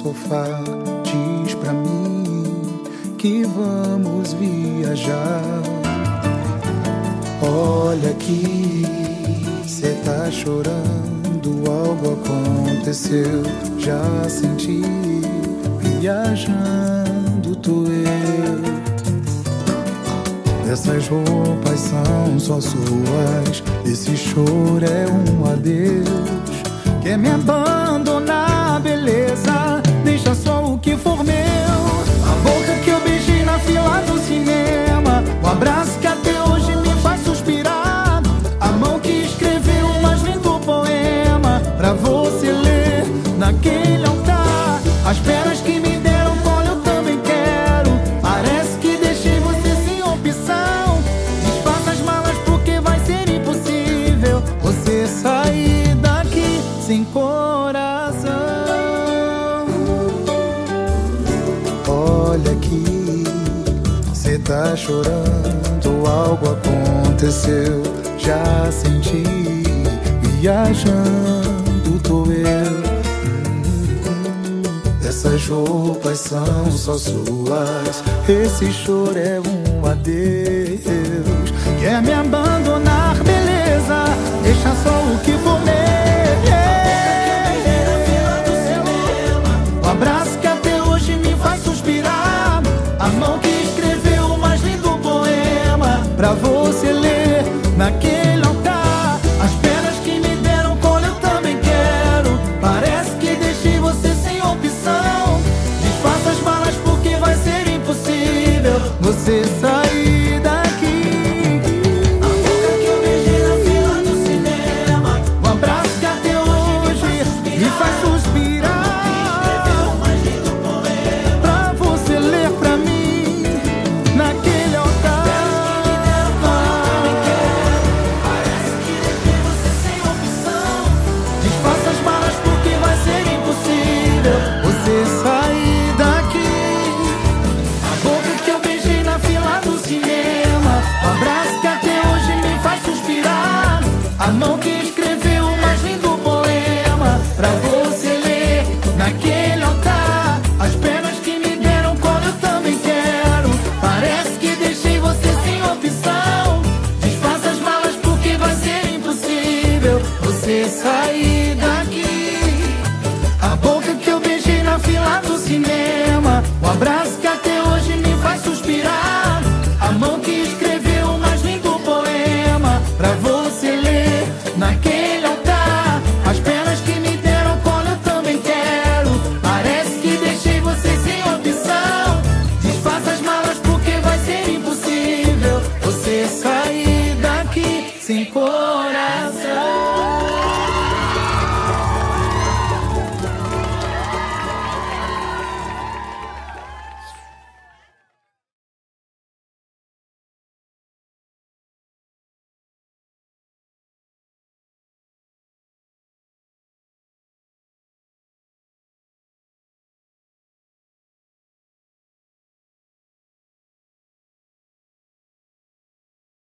sofá, diz pra mim que vamos viajar. Olha aqui, cê tá chorando, algo aconteceu, já senti. Viajando tô eu. Essas roupas são só suas, esse choro é um adeus. Quer me abandonar, beleza, deixa só o que for meu. A boca que eu beijei na fila do cinema, o abraço que até hoje me faz suspirar, a mão que escreveu o mais lindo poema pra você ler naquele altar. As pernas que me deram colo eu também quero, parece que deixei você sem opção. Desfaça as malas porque vai ser impossível você sair daqui sem coração. Olha aqui, cê tá chorando, algo aconteceu, já senti. Viajando tô eu. Essas roupas são só suas, esse choro é um adeus. Quer me abandonar, beleza, deixa só o que for meu. O abraço que até hoje me faz suspirar, a mão que escreveu o mais lindo poema pra você ler naquele altar. As pernas que me deram colo eu também quero, parece que deixei você sem opção. Desfaça as malas porque vai ser impossível você sair daqui. A boca que eu beijei na fila do cinema, o abraço que até hoje me faz suspirar, pra você ler pra mim naquele altar. Parece que deixei você sem opção. Desfaça as malas porque vai ser impossível você sair daqui. A boca que eu beijei na fila do cinema, o abraço que até hoje me faz suspirar, a mão que escreveu o mais lindo poema pra você ler naquele altar. As pernas que me deram colo eu também quero, parece que deixei você sem opção. Desfaça as malas porque vai ser impossível você sair daqui. A boca que eu beijei na fila do cinema, o abraço